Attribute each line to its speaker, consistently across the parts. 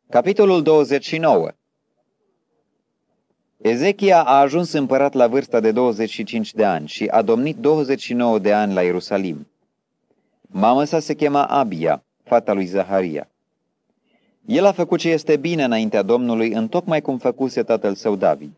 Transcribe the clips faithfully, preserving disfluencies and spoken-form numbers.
Speaker 1: Capitolul douăzeci și nouă. Ezechia a ajuns împărat la vârsta de douăzeci și cinci de ani și a domnit douăzeci și nouă de ani la Ierusalim. Mama sa se chema Abia, fata lui Zaharia. El a făcut ce este bine înaintea Domnului, întocmai cum făcuse tatăl său David.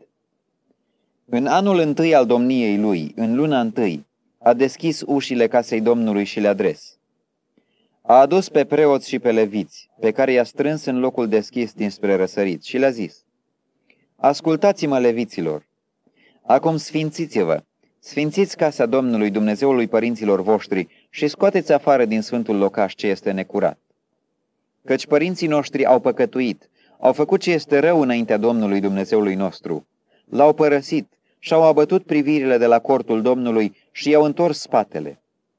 Speaker 1: În anul întâi al domniei lui, în luna întâi, a deschis ușile casei Domnului și le-a dres. A adus pe preoți și pe leviți, pe care i-a strâns în locul deschis dinspre răsărit și le-a zis: Ascultați-mă, leviților! Acum sfințiți-vă, sfințiți casa Domnului, Dumnezeului părinților voștri, și scoateți afară din sfântul locaș ce este necurat. Căci părinții noștri au păcătuit, au făcut ce este rău înaintea Domnului Dumnezeului nostru. L-au părăsit și-au abătut privirile de la cortul Domnului și i-au întors spatele.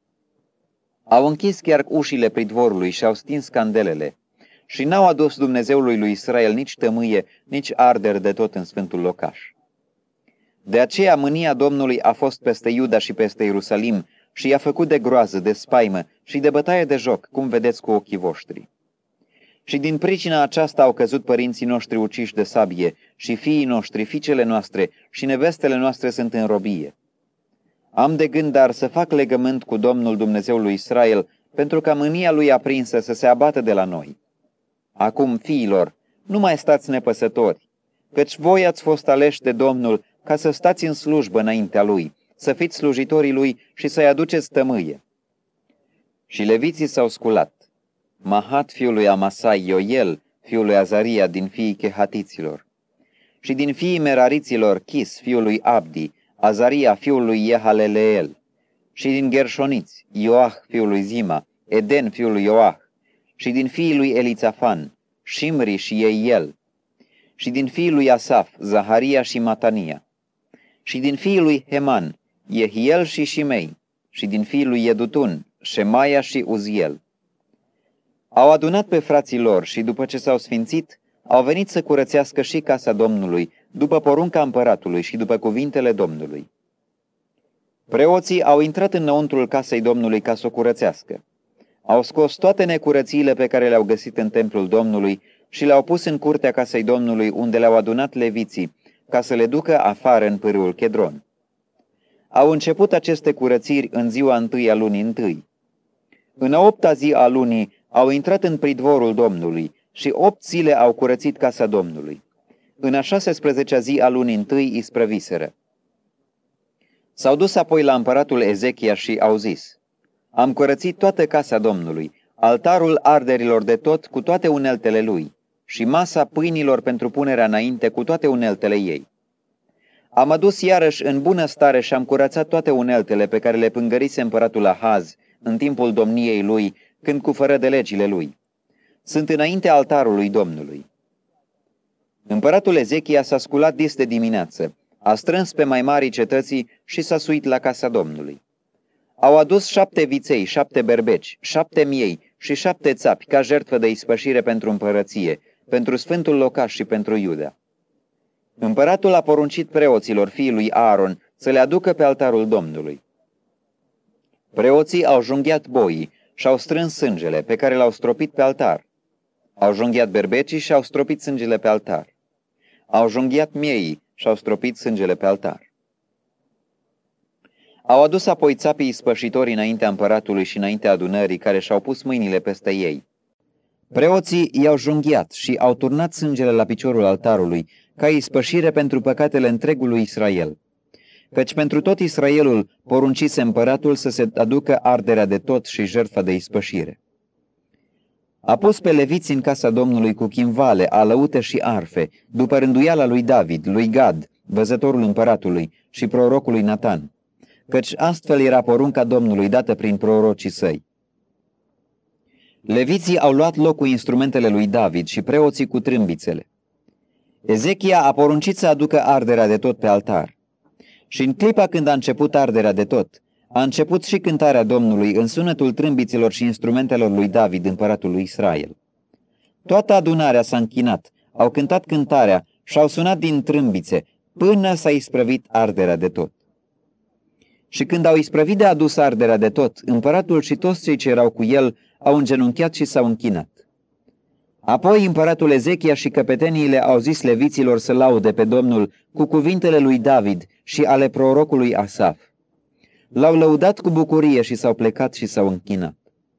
Speaker 1: Au închis chiar ușile pridvorului și au stins candelele și n-au adus Dumnezeului lui Israel nici tămâie, nici arderi de tot în sfântul locaș. De aceea mânia Domnului a fost peste Iuda și peste Ierusalim și i-a făcut de groază, de spaimă și de bătaie de joc, cum vedeți cu ochii voștri. Și din pricina aceasta au căzut părinții noștri uciși de sabie și fiii noștri, fiicele noastre și nevestele noastre sunt în robie. Am de gând dar să fac legământ cu Domnul Dumnezeul lui Israel, pentru ca mânia lui aprinsă să se abată de la noi. Acum, fiilor, nu mai stați nepăsători, căci voi ați fost aleși de Domnul ca să stați în slujbă înaintea lui, să fiți slujitorii lui și să-i aduceți tămâie. Și leviții s-au sculat. Mahat fiul lui Amasai, Ioel fiul lui Azaria din fiii chehatiților. Și din fiii merariților, Chis fiul lui Abdi, Azaria fiul lui Iehaleleel. Și din Gershoniți, Ioah fiul lui Zima, Eden fiul lui Ioah. Și din fiii lui Elițafan, Shimri și Eiel. Și din fiii lui Asaf, Zaharia și Matania. Și din fiii lui Heman, Jehiel și Shimei. Și din fiii lui Edutun, Shemaia și Uziel. Au adunat pe frații lor și după ce s-au sfințit, au venit să curățească și casa Domnului, după porunca împăratului și după cuvintele Domnului. Preoții au intrat înăuntrul casei Domnului ca să o curățească. Au scos toate necurățiile pe care le-au găsit în templul Domnului și le-au pus în curtea casei Domnului, unde le-au adunat leviții, ca să le ducă afară în pârâul Chedron. Au început aceste curățiri în ziua întâi a lunii întâi. În a opta zi a lunii au intrat în pridvorul Domnului și opt zile au curățit casa Domnului. În a șasesprezecea zi a lunii întâi isprăviseră. S-au dus apoi la împăratul Ezechia și au zis: Am curățit toată casa Domnului, altarul arderilor de tot cu toate uneltele lui și masa pâinilor pentru punerea înainte cu toate uneltele ei. Am adus iarăși în bună stare și am curățat toate uneltele pe care le pângărise împăratul Ahaz în timpul domniei lui, când cufără de legile lui. Sunt înainte altarului Domnului. Împăratul Ezechia s-a sculat dis de dimineață, a strâns pe mai marii cetății și s-a suit la casa Domnului. Au adus șapte viței, șapte berbeci, șapte miei și șapte țapi ca jertfă de ispășire pentru împărăție, pentru sfântul locaș și pentru Iuda. Împăratul a poruncit preoților fiii lui Aaron să le aducă pe altarul Domnului. Preoții au junghiat boii și au strâns sângele pe care l-au stropit pe altar. Au junghiat berbecii și au stropit sângele pe altar. Au junghiat mieii și au stropit sângele pe altar. Au adus apoi țapii ispășitori înaintea împăratului și înaintea adunării, care și-au pus mâinile peste ei. Preoții i-au junghiat și au turnat sângele la piciorul altarului, ca ispășire pentru păcatele întregului Israel. Căci pentru tot Israelul poruncise împăratul să se aducă arderea de tot și jertfa de ispășire. A pus pe leviți în casa Domnului cu chimvale, alăute și arfe, după rânduiala lui David, lui Gad, văzătorul împăratului, și prorocului Natan, căci astfel era porunca Domnului dată prin prorocii săi. Leviții au luat loc cu instrumentele lui David și preoții cu trâmbițele. Ezechia a poruncit să aducă arderea de tot pe altar. Și în clipa când a început arderea de tot, a început și cântarea Domnului în sunetul trâmbiților și instrumentelor lui David, împăratul lui Israel. Toată adunarea s-a închinat, au cântat cântarea și au sunat din trâmbițe, până s-a isprăvit arderea de tot. Și când au isprăvit de adus arderea de tot, împăratul și toți cei ce erau cu el au îngenunchiat și s-au închinat. Apoi împăratul Ezechia și căpeteniile au zis leviților să laude pe Domnul cu cuvintele lui David și ale prorocului Asaf. L-au lăudat cu bucurie și s-au plecat și s-au închinat.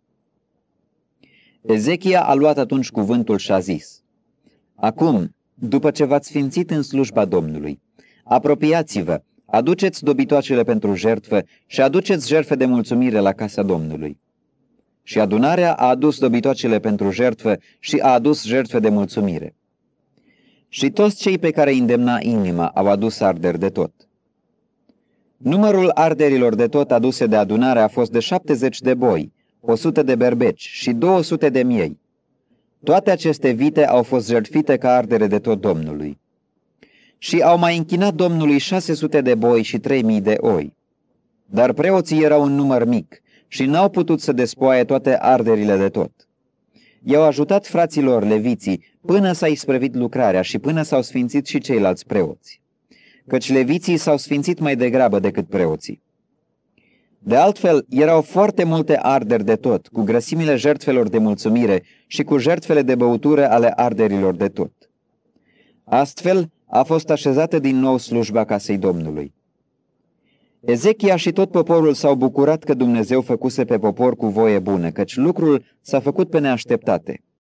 Speaker 1: Ezechia a luat atunci cuvântul și a zis: Acum, după ce v-ați sfințit în slujba Domnului, apropiați-vă, aduceți dobitoacele pentru jertfă și aduceți jertfe de mulțumire la casa Domnului. Și adunarea a adus dobitoacele pentru jertfă și a adus jertfe de mulțumire. Și toți cei pe care îi îndemna inima au adus arderi de tot. Numărul arderilor de tot aduse de adunare a fost de șaptezeci de boi, o sută de berbeci și două sute de miei. Toate aceste vite au fost jertfite ca ardere de tot Domnului. Și au mai închinat Domnului șase sute de boi și trei mii de oi. Dar preoții erau în număr mic și n-au putut să despoaie toate arderile de tot. I-au ajutat fraților leviții până s-a isprăvit lucrarea și până s-au sfințit și ceilalți preoți, căci leviții s-au sfințit mai degrabă decât preoții. De altfel, erau foarte multe arderi de tot, cu grăsimile jertfelor de mulțumire și cu jertfele de băutură ale arderilor de tot. Astfel, a fost așezată din nou slujba casei Domnului. Ezechia și tot poporul s-au bucurat că Dumnezeu făcuse pe popor cu voie bună, căci lucrul s-a făcut pe neașteptate.